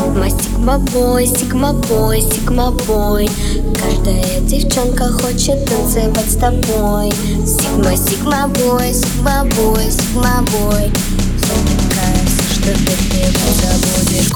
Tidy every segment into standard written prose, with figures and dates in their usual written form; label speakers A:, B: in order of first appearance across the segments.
A: Сигма бой, сигма бой, сигма бой. Каждая девчонка хочет танцевать с тобой. Сигма, сигма бой, сигма бой, сигма бой. Я такая, что ты забудешь.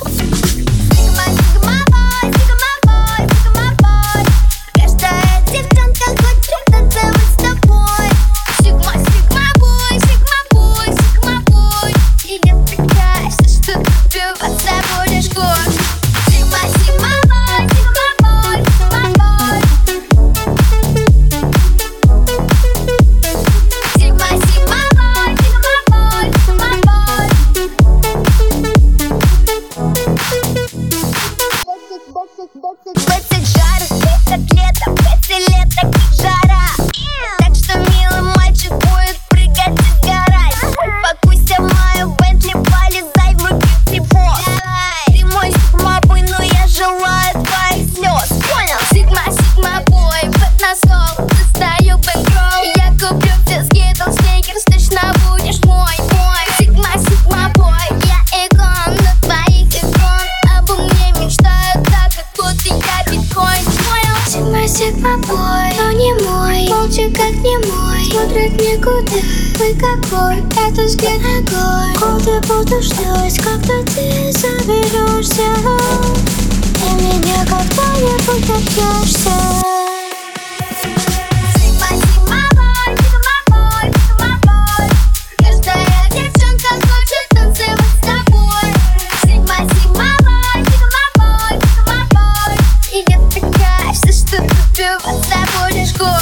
B: Бэцик жара, бэцик лето, бэцик лето, как жара. Так что, милый мальчик, будет прыгать и сгорать. Пакуйся в мою Бентли, полезай в мой пивот. Ты мой сигма бой, но я желаю твоих слез. Понял? Сигма, сигма бой, под на стол, достаю бэнкролл. Я куплю все скитлс, сникерс, точно будешь мой. Сигма, сигма бой, я икон на твоих икон. Обо мне мечтают так, как будто я биткоин. Понял?
A: Сигма, сигма бой, но не мой. Молча как не мой, смотрит никуда. Вы какой, это взгляд огонь. Куда буду ждать, когда ты заберешься. И меня когда-нибудь добьешься.
B: Забудешь год.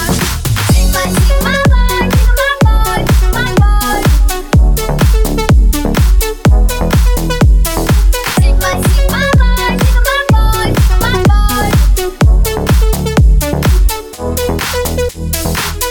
B: Сигма, сигма бой, сигма бой.